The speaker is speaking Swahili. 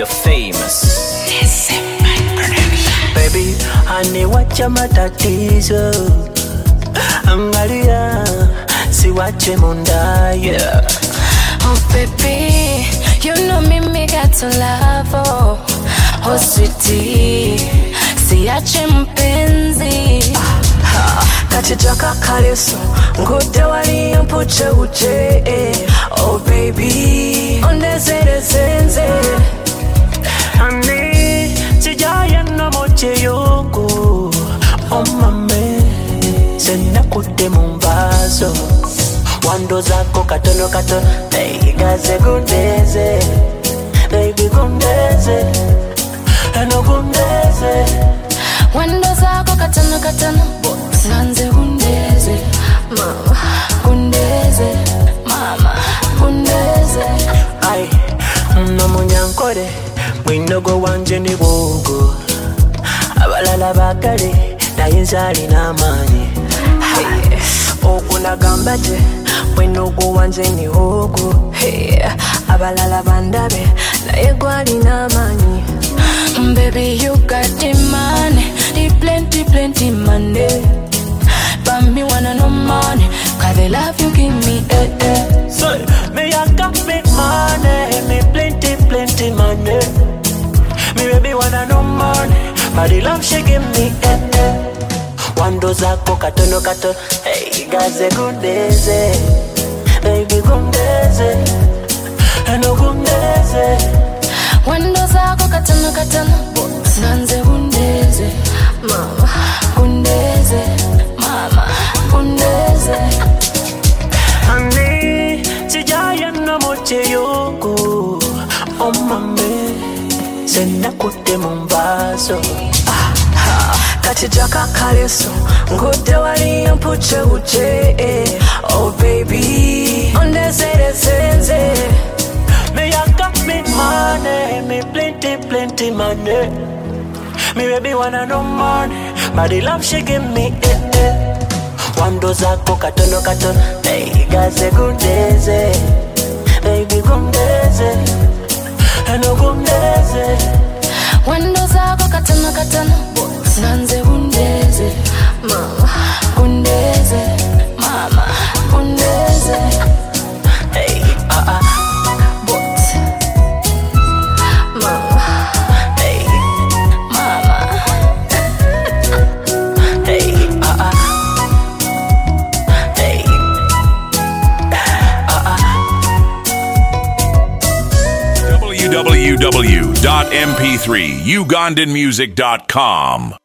you're famous. Baby, aniwacha matatizo, angalia siwache munda, yeah. Oh baby, you know me got to love, oh sweetie, siache mpenzi. Kachijaka kaleso, ngude wali mpuche uche, oh baby, ondezere zenze. Ani, sijaya na moche yoko, oh mame, sena kute mumbazo. Wando zako katono katono, hey, gaze gundeze, baby gundeze, eno gundeze. Wando zako katono katono, nanze gundeze, mama gundeze, mama gundeze. Ay, no munyankore, mwinogo wanje ni wogo. Abalala bakale, nayenzali namani. Hey, okunagamba je, mwinogo wanje ni wogo. Hey, abalala bandabe, naye gwali namani. Baby, you got the money, the plenty money. But me wanna no money, 'cause the love you give me, So, me I got big money, me plenty money. Me baby wanna no money, but the love she give me, Wando zako katono katono, hey, gaze gundeze, baby gundeze, eno gundeze. Wando zako katono katono, nanze gundeze, mama gundeze, mama gundeze. Ani, sijaya na moche yoko, oh mame, sena kute mumbazo. Kachijaka kaleso, ngude wali mpuche uche, oh baby, ondezere zenze. Me I got big money, me plenty money. Me baby wanna no money, but the love she give me, Wando zako katono katono, hey, gaze gundeze, baby gundeze, eno gundeze. Wando zako katono katono, nanze gundeze, mama gundeze, mama gundeze. Hey, Mama, hey, mama. hey, hey, www.mp3ugandanmusic.com